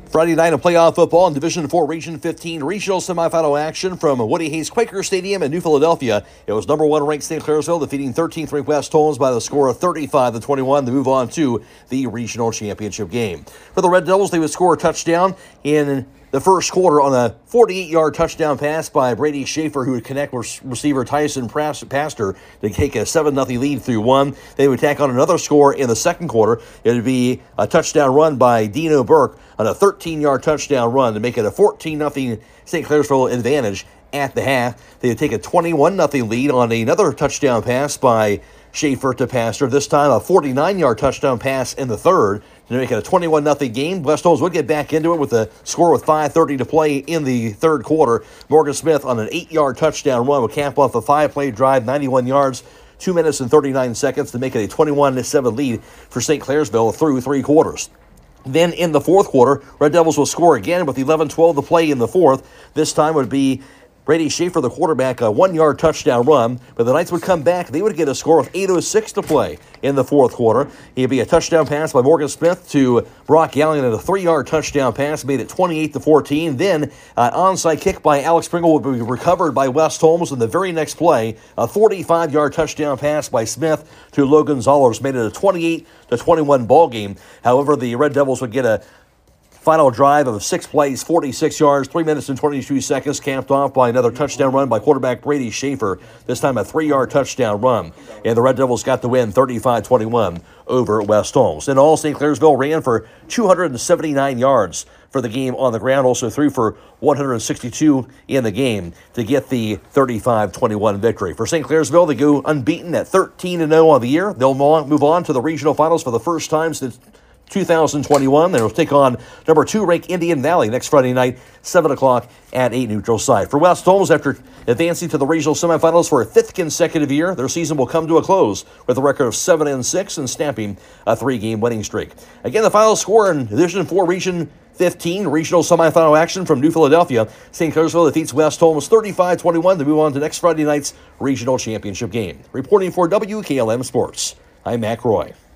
Friday night of playoff football in Division IV Region 15 regional semifinal action from Woody Hayes Quaker Stadium in New Philadelphia. It was number one ranked St. Clairsville defeating 13th ranked West Holmes by the score of 35-21 to move on to the regional championship game. For the Red Devils, they would score a touchdown in the first quarter on a 48-yard touchdown pass by Brady Schaefer, who would connect with receiver Tyson Pastor to take a 7-0 lead through one. They would tack on another score in the second quarter. It would be a touchdown run by Dino Burke on a 13-yard touchdown run to make it a 14-0 St. Clairsville advantage at the half. They would take a 21-0 lead on another touchdown pass by Schaefer to Pastor, this time a 49-yard touchdown pass in the third to make it a 21-0 game. West Holmes would get back into it with a score with 5:30 to play in the third quarter. Morgan Smith on an 8-yard touchdown run would cap off a 5-play drive, 91 yards, 2 minutes and 39 seconds to make it a 21-7 lead for St. Clairsville through three quarters. Then in the fourth quarter, Red Devils will score again with 11-12 to play in the fourth. This time would be Brady Schaefer, the quarterback, a 1-yard touchdown run, but the Knights would come back. They would get a score with 8:06 to play in the fourth quarter. It'd be a touchdown pass by Morgan Smith to Brock Gallion and a 3-yard touchdown pass made it 28-14. Then an onside kick by Alex Pringle would be recovered by West Holmes in the very next play. A 45-yard touchdown pass by Smith to Logan Zollers made it a 28-21 ball game. However, the Red Devils would get a final drive of 6 plays, 46 yards, 3 minutes and 22 seconds, capped off by another touchdown run by quarterback Brady Schaefer, this time a 3-yard touchdown run. And the Red Devils got the win 35-21 over West Holmes. In all, St. Clairsville ran for 279 yards for the game on the ground, also threw for 162 in the game to get the 35-21 victory. For St. Clairsville, they go unbeaten at 13-0 on the year. They'll move on to the regional finals for the first time since 2021. They'll take on number 2 ranked Indian Valley next Friday night, 7 o'clock at 8 neutral site. For West Holmes, after advancing to the regional semifinals for a 5th consecutive year, their season will come to a close with a record of 7-6 and snapping a 3-game winning streak. Again, the final score in Division IV Region 15 regional semifinal action from New Philadelphia. St. Clairsville defeats West Holmes 35-21 to move on to next Friday night's regional championship game. Reporting for WKLM Sports, I'm Mac Roy.